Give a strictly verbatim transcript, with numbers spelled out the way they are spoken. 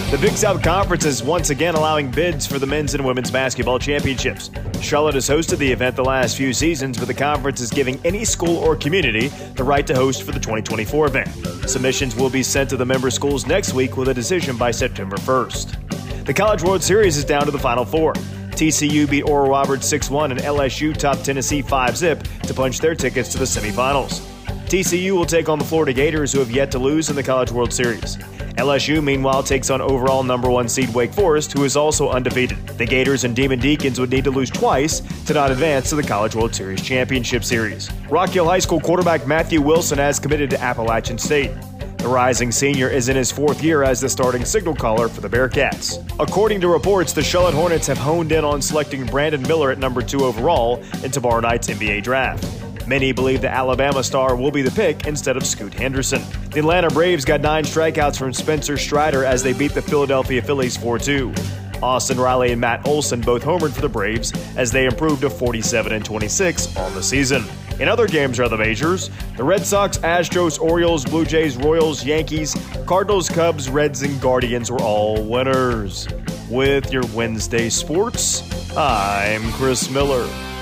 The Big South Conference is once again allowing bids for the men's and women's basketball championships. Charlotte has hosted the event the last few seasons, but the conference is giving any school or community the right to host for the twenty twenty-four event. Submissions will be sent to the member schools next week with a decision by September first. The College World Series is down to the Final Four. T C U beat Oral Roberts six one and L S U topped Tennessee five zip to punch their tickets to the semifinals. T C U will take on the Florida Gators, who have yet to lose in the College World Series. L S U, meanwhile, takes on overall number one seed Wake Forest, who is also undefeated. The Gators and Demon Deacons would need to lose twice to not advance to the College World Series Championship Series. Rock Hill High School quarterback Matthew Wilson has committed to Appalachian State. The rising senior is in his fourth year as the starting signal caller for the Bearcats. According to reports, the Charlotte Hornets have honed in on selecting Brandon Miller at number two overall in tomorrow night's N B A draft. Many believe the Alabama star will be the pick instead of Scoot Henderson. The Atlanta Braves got nine strikeouts from Spencer Strider as they beat the Philadelphia Phillies four two. Austin Riley and Matt Olson both homered for the Braves as they improved to forty-seven and twenty-six on the season. In other games around the majors, the Red Sox, Astros, Orioles, Blue Jays, Royals, Yankees, Cardinals, Cubs, Reds, and Guardians were all winners. With your Wednesday sports, I'm Chris Miller.